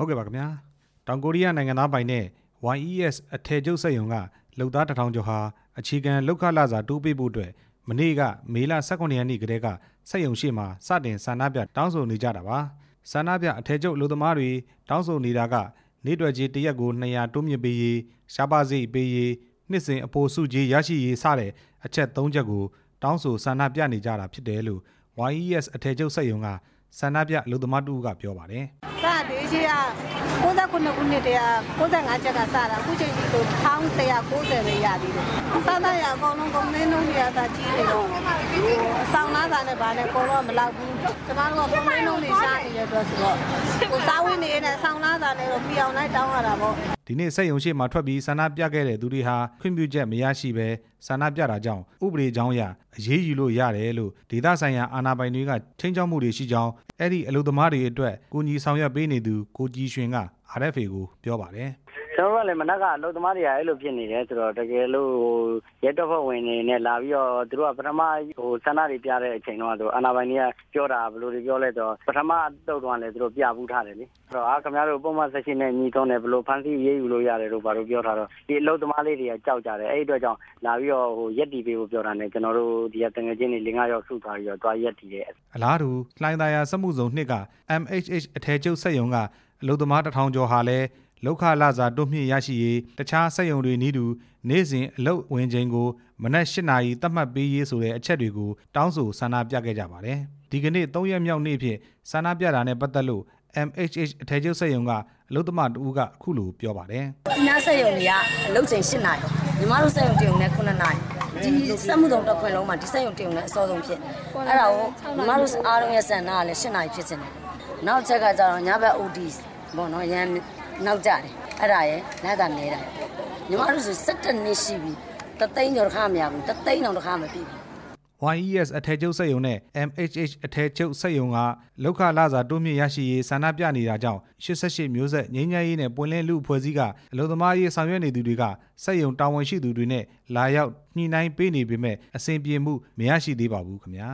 ဟုတ်ကဲ့ပါခင်ဗျာတောင်ကိုရီးယားနိုင်ငံသားပိုင်နဲ့ YES အထည်ချုပ်စက်ရုံကလုပ်သား1000ကျော်ဟာအခြေခံလောက်ခလာစာတိုးပေးဖို့အတွက်မနေ့ကမေလ18ရက်နေ့ကတည်းကစက်ရုံရှိမှာစတင်ဆန္ဒပြတောင်းဆိုနေကြတာပါဆန္ဒပြအထည်ချုပ်လူသမားတွေတောင်းဆိုနေတာကနေ့တွက်ကြီးတရက်ကို200တိုးမြင့်ပေးရေးရှားပါစိတ်ပေးရေးနှစ်စဉ်အပိုစုကြီးရရှိရေးစတဲ့အချက်3ချက်ကိုတောင်းဆိုဆန္ဒပြနေကြတာဖြစ်တယ်လို့ YES အထည်ချုပ်စက်ရုံကဆန္ဒပြလူသမားတူကပြောပါတယ်စတဲ့ကြီးက69ခုနှစ်တည်း95ချက်ကစတာအခုချိန်ဒီလို1190ပဲရသေးတယ်။စားသားရအကောင်လုံးကုန်မင်းလုံးတွေအသာကြီးနေတော့အဆောင်သားသားနဲ့ဗာနဲ့ကုန်တော့မလောက်ဘူး။ကျမတို့ကကုန်မင်းလုံးတွေရှားနေတဲ့အတွက်ဆိုတော့ကိုစားဝင်းနေနဲ့အဆောင်သားသားနဲ့တော့ပြအောင်လိုက်တောင်းရတာပေါ့။ဒီနေ့စက်ရုံရှိမှထွက်ပြီးဆန္ဒပြခဲ့တဲ့သူတွေဟာခွင့်ပြုချက်မရရှိဘဲဆန္ဒပြတာကြောင့်ဥပဒေကြောင်းအရအရေးယူလို့ရတယ်လို့ဒေသဆိုင်ရာအာဏာပိုင်တွေကချိန်ချောက်မှုတွေရှိကြောင်းအဲ့ဒီအလုပ်သမားတွေအတွက်ကူညီဆောင်ရွက်ပေးနေသူကိုကြီးရွှင်က RFA ကိုပြောပါတယ်ကျွန်တော်ကလည်းမနက်ကအလုပ်သမားတွေကအဲ့လိုဖြစ်နေတယ်ဆိုတော့တကယ်လို့ရဲတပ်ဖွဲ့ဝင်တွေနဲ့လာပြီးတော့သူတို့ကပထမဆန္ဒတွေပြတဲ့အချိန်တော့အာဏာပိုင်တွေကပြောတာဘယ်လိုတွေပြောလဲဆိုတော့ပထမတုတ်တော့လည်းသူတို့ပြပူးထားတယ်လေအဲ့တော့ခင်ဗျားတို့ပုံမှန်ဆက်ရှင်နဲ့ညီသုံးတယ်ဘယ်လိုဖန်ဆီးရေးယူလို့ရတယ်လို့ဘာလို့ပြောထားတော့ဒီအလုပ်သမားလေးတွေကကြောက်ကြတယ်အဲ့ဒီအတွက်ကြောင့်လာပြီးတော့ရက်တီပေးဖို့ပြောတာနဲ့ကျွန်တော်တို့ဒီကတငယ်ချင်းတွေ5ယောက်စုထားပြီးတော့တွားရက်တီတယ်အလားတူလှိုင်းသာယာစက်မှုဇုံ2က MHH အထည်ချုပ်စက်ရုံကအလုပ်သမား1000ကျော်ဟာလည်းလောက်ခလာစာတိုးမြင့်ရရှိရေးတခြားစက်ရုံတွေနည်းတူနေ့စဉ်အလုပ်ဝင်ချိန်ကိုမနက်8နာရီသတ်မှတ်ပေးရေးဆိုတဲ့အချက်တွေကိုတောင်းဆိုဆန္ဒပြခဲ့ကြပါတယ်ဒီကနေ့3ရက်မြောက်နေ့ဖြစ်ဆန္ဒပြတာနဲ့ပတ်သက်လို့ MHH အထည်ချုပ်စက်ရုံကအလုပ်သမားတဦးကအခုလိုပြောပါတယ်ဒီနားစက်ရုံတွေကအလုပ်ချိန်8နာရီညီမတို့စက်ရုံတရုံနဲ့9နာရီဒီစက်မှုဆောင်တစ်ခွင်လုံးမှာဒီစက်ရုံတရုံနဲ့အစောဆုံးဖြစ်အဲ့ဒါကိုညီမတို့အားလုံးရဲ့ဆန္ဒကလည်း8နာရီဖြစ်နေတယ်နောက်ချက်ကကျတော့ညဘက် OD ပေါ့နော်ရန်နောက်ကြတယ်အဲ့ဒါရဲ့လက်သာနေတာညီမတို့ဆို17နှစ်ရှိပြီတသိန်းကျော်တစ်ခါမရဘူးတသိန်းတောင်တစ်ခါမပြည့်ဘူး YES အထည်ချုပ်စက်ရုံနဲ့ MHH အထည်ချုပ်စက်ရုံကလောက်ခလာစာတိုးမြင့်ရရှိရေးဆန္ဒပြနေတာကြောင့်88မျိုးဆက်ငြိမ်းချမ်းရေးနဲ့ပွင့်လင်းလူအဖွဲ့အစည်းကအလုပ်သမားရေးဆောင်ရွက်နေသူတွေကစက်ရုံတာဝန်ရှိသူတွေနဲ့လာရောက်ညှိနှိုင်းပေးနေပေမဲ့အဆင်ပြေမှုမရရှိသေးပါဘူးခင်ဗျာ